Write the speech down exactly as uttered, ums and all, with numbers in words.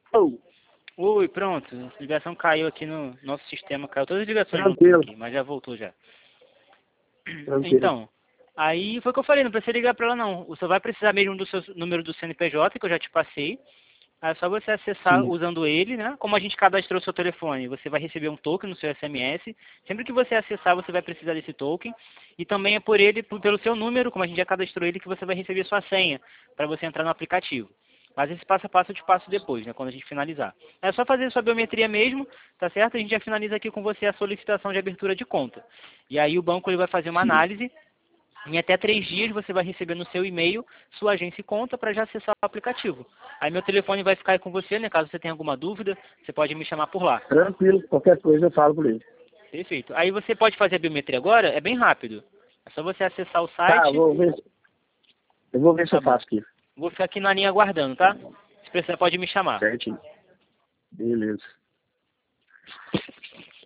Oh, Oi, pronto. A ligação caiu aqui no nosso sistema, caiu todas as ligações tranquilo, juntas aqui, mas já voltou já. tranquilo. Então, aí foi o que eu falei, não precisa ligar pra ela não. Você vai precisar mesmo do seu número do C N P J, que eu já te passei. Aí é só você acessar Sim. usando ele, né? Como a gente cadastrou seu telefone, você vai receber um token no seu S M S. Sempre que você acessar, você vai precisar desse token. E também é por ele, por- pelo seu número, como a gente já cadastrou ele, que você vai receber sua senha para você entrar no aplicativo. Mas esse passo a passo eu te passo depois, né? Quando a gente finalizar. É só fazer sua biometria mesmo, tá certo? A gente já finaliza aqui com você a solicitação de abertura de conta. E aí o banco ele vai fazer uma Sim. análise. Em até três dias você vai receber no seu e-mail sua agência e conta para já acessar o aplicativo. Aí meu telefone vai ficar aí com você, né? Caso você tenha alguma dúvida, você pode me chamar por lá. Tranquilo, qualquer coisa eu falo por ele. Perfeito. Aí você pode fazer a biometria agora, é bem rápido. É só você acessar o Tá, eu site. vou ver, eu vou ver se Tá eu bom. faço aqui. Vou ficar aqui na linha aguardando, tá? Se precisar pode me chamar. Certinho. Beleza.